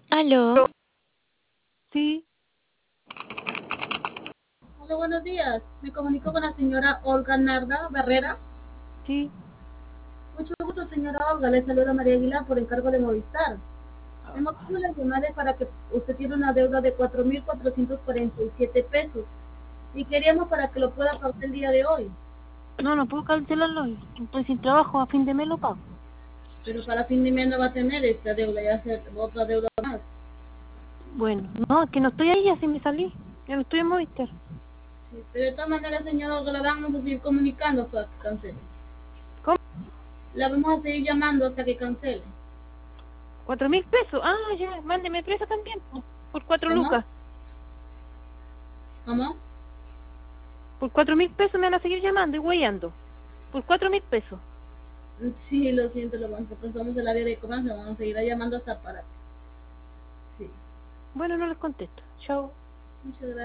Aló, Sí, Hola, buenos días. Me comunico con la señora Olga Narda Barrera. sí. Mucho gusto, señora Olga. Le saluda María Aguilar por encargo de Movistar. El motivo de la llamada es para que usted tiene una deuda de 4.447 pesos y queríamos para que lo pueda pagar el día de hoy. No, no puedo cancelarlo hoy. Estoy sin trabajo, a fin de mes lo pago. Pero para fin de mes no va a tener esta deuda, ya sea otra deuda más. Bueno, no, es que no estoy ahí, así me salí. Ya no estoy en Movistar. Sí, pero de todas maneras, señora Olga, la vamos a seguir comunicando para que cancele. ¿Cómo? La vamos a seguir llamando hasta que cancele. 4.000 pesos. Ah, ya, mándeme presa también, po. Por 4 lucas. ¿Cómo? ¿Cómo? Por 4.000 pesos me van a seguir llamando y huellando. Por 4.000 pesos. Sí, lo siento, nosotros somos el área de comercio, vamos a seguir llamando hasta para. Sí. Bueno, no les contesto. Chao. Muchas gracias.